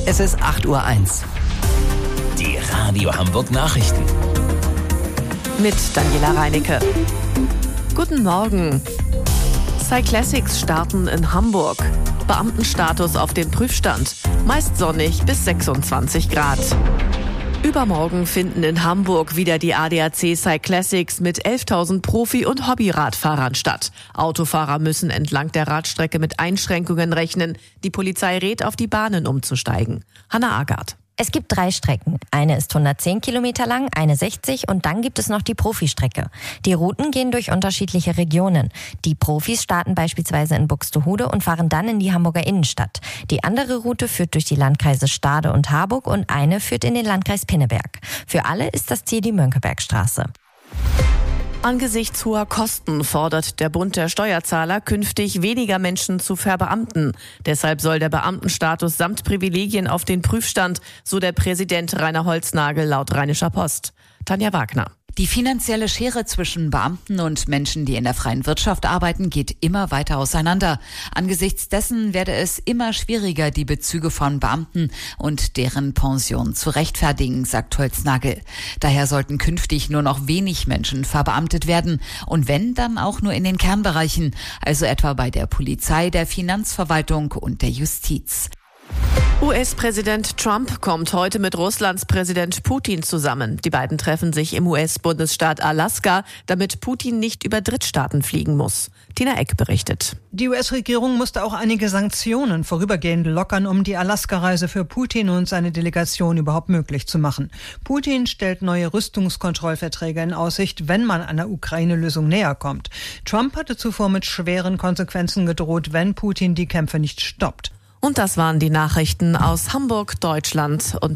Es ist 8:01 Uhr. Die Radio Hamburg Nachrichten. Mit Daniela Reinecke. Guten Morgen. Cyclassics starten in Hamburg. Beamtenstatus auf dem Prüfstand. Meist sonnig bis 26 Grad. Übermorgen finden in Hamburg wieder die ADAC Cyclassics mit 11.000 Profi- und Hobbyradfahrern statt. Autofahrer müssen entlang der Radstrecke mit Einschränkungen rechnen. Die Polizei rät, auf die Bahnen umzusteigen. Hanna Agard. Es gibt 3 Strecken. Eine ist 110 Kilometer lang, eine 60 und dann gibt es noch die Profistrecke. Die Routen gehen durch unterschiedliche Regionen. Die Profis starten beispielsweise in Buxtehude und fahren dann in die Hamburger Innenstadt. Die andere Route führt durch die Landkreise Stade und Harburg und eine führt in den Landkreis Pinneberg. Für alle ist das Ziel die Mönckebergstraße. Angesichts hoher Kosten fordert der Bund der Steuerzahler künftig weniger Menschen zu verbeamten. Deshalb soll der Beamtenstatus samt Privilegien auf den Prüfstand, so der Präsident Rainer Holznagel laut Rheinischer Post. Tanja Wagner. Die finanzielle Schere zwischen Beamten und Menschen, die in der freien Wirtschaft arbeiten, geht immer weiter auseinander. Angesichts dessen werde es immer schwieriger, die Bezüge von Beamten und deren Pension zu rechtfertigen, sagt Holznagel. Daher sollten künftig nur noch wenig Menschen verbeamtet werden und wenn, dann auch nur in den Kernbereichen, also etwa bei der Polizei, der Finanzverwaltung und der Justiz. US-Präsident Trump kommt heute mit Russlands Präsident Putin zusammen. Die beiden treffen sich im US-Bundesstaat Alaska, damit Putin nicht über Drittstaaten fliegen muss. Tina Eck berichtet. Die US-Regierung musste auch einige Sanktionen vorübergehend lockern, um die Alaska-Reise für Putin und seine Delegation überhaupt möglich zu machen. Putin stellt neue Rüstungskontrollverträge in Aussicht, wenn man einer Ukraine-Lösung näher kommt. Trump hatte zuvor mit schweren Konsequenzen gedroht, wenn Putin die Kämpfe nicht stoppt. Und das waren die Nachrichten aus Hamburg, Deutschland und